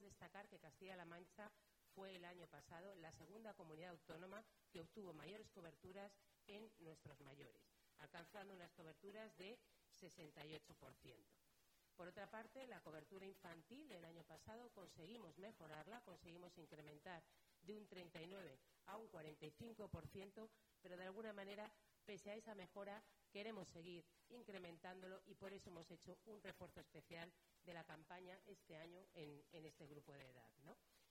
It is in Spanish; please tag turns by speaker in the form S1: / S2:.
S1: destacar que Castilla-La Mancha fue el año pasado la segunda comunidad autónoma que obtuvo mayores coberturas en nuestros mayores, alcanzando unas coberturas de 68%. Por otra parte, la cobertura infantil del año pasado conseguimos mejorarla, conseguimos incrementar de un 39 a un 45%, pero de alguna manera, pese a esa mejora, queremos seguir incrementándolo y por eso hemos hecho un refuerzo especial de la campaña este año en este grupo de edad, ¿no?